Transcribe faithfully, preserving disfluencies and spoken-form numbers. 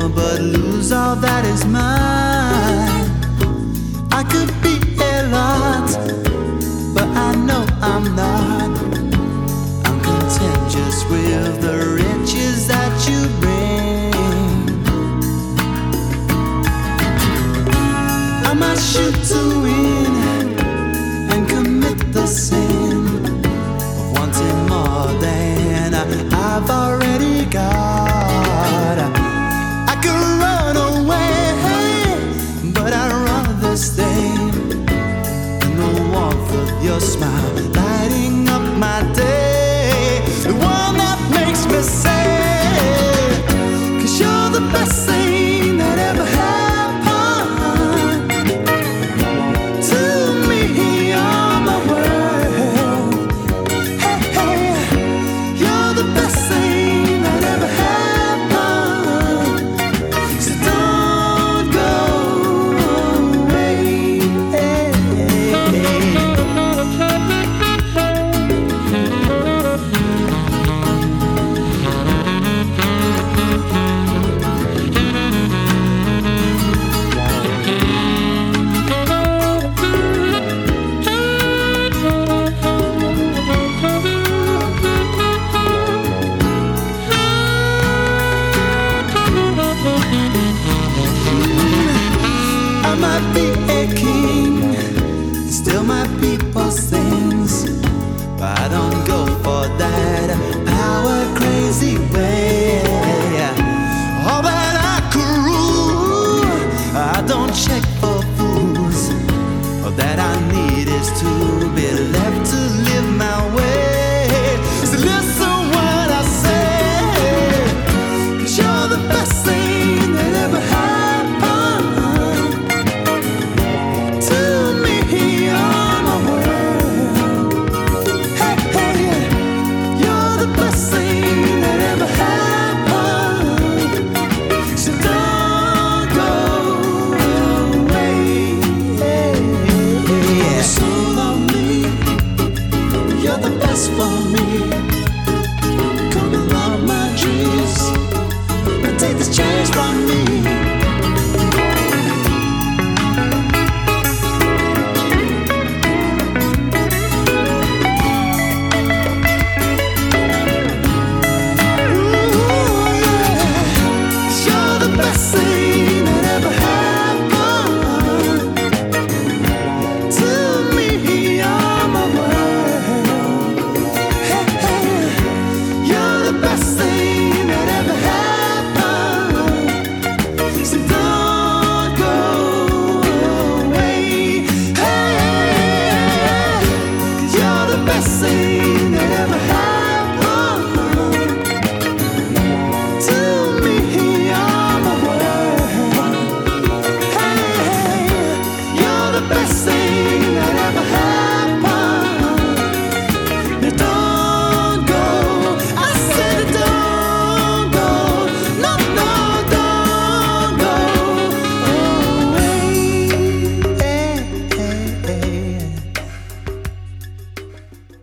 but lose all that is mine. I could be a lot, but I know I'm not. I'm content just with the riches that you bring. I might shoot to win and commit the sin of wanting more than I've already got. I could run away, but I'd rather stay in the warmth of your smile.